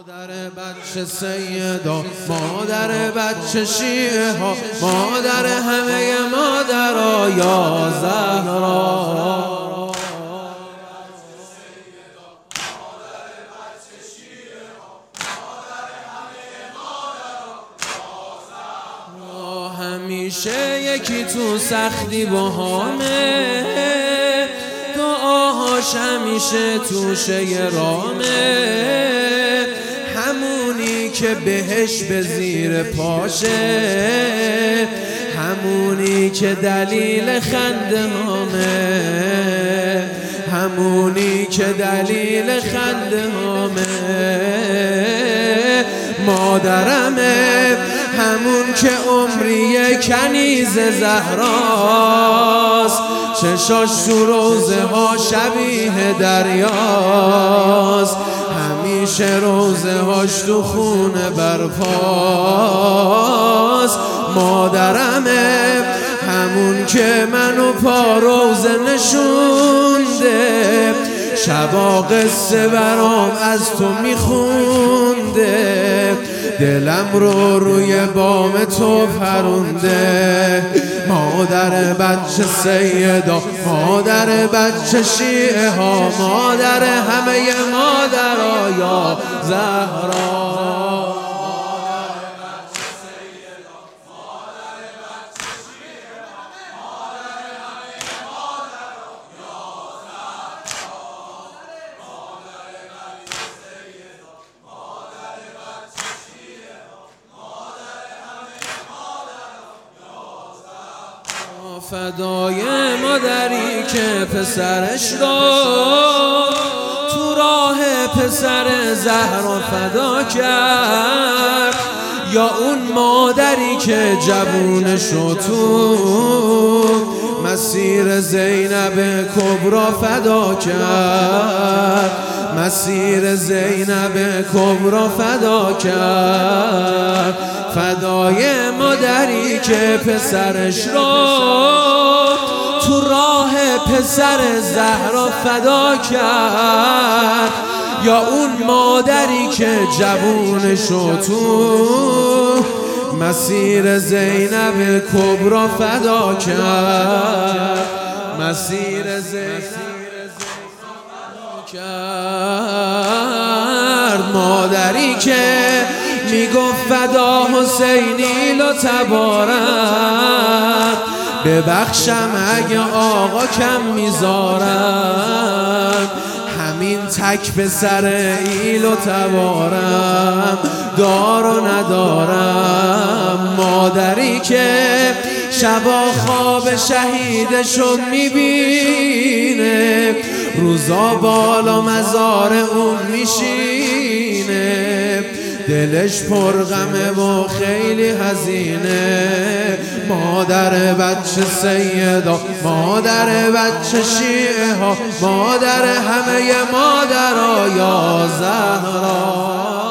مادر بچه سیدا، مادر بچه شیعه ها، مادر همه مادرها یا زهرا. همیشه یکی تو سختی باهامه، دعاهاش همیشه توشه رامه، همونی که بهش به زیر پاشه، همونی که دلیل خنده هامه، همونی که دلیل خنده هامه. مادرمه همون که عمری کنیز زهراست، چشاش تو روزه ها شبیه دریاست، همیشه روزه هاش تو خونه برپاست. مادرمه همون که منو پا روزه نشونده، شبا قصه برام از تو میخونده، دلم رو روی بام تو پرونده. مادر بچه سیدا، مادر بچه شیعه ها، مادر همه مادرها یا زهرا. فدای مادری که پسرش رو تو راه پسر زهرا فدا کرد، یا اون مادری که جوونشو تو مسیر زینب کبرا فدا کرد، مسیر زینب کبرا فدا کرد. فدای مادری که پسرش رو تو راه پسر زهرا فدا کرد، یا اون مادری که جوونشو تو مسیر زینب کبرا فدا کرد، مسیر زینب فدا کرد. مادری که میگفت فدا حسینی لو تبارم، ببخشم اگه آقا کم میذارم، همین تک به سر ایلو تبارم دار و ندارم. مادری که شبا خواب شهیدشو میبینه، روزا بالا مزار اون میشینه، دلش پر غمه و خیلی حزینه. مادر بچه سیدا، مادر بچه شیعه ها، مادر همه مادرها یا زهرا.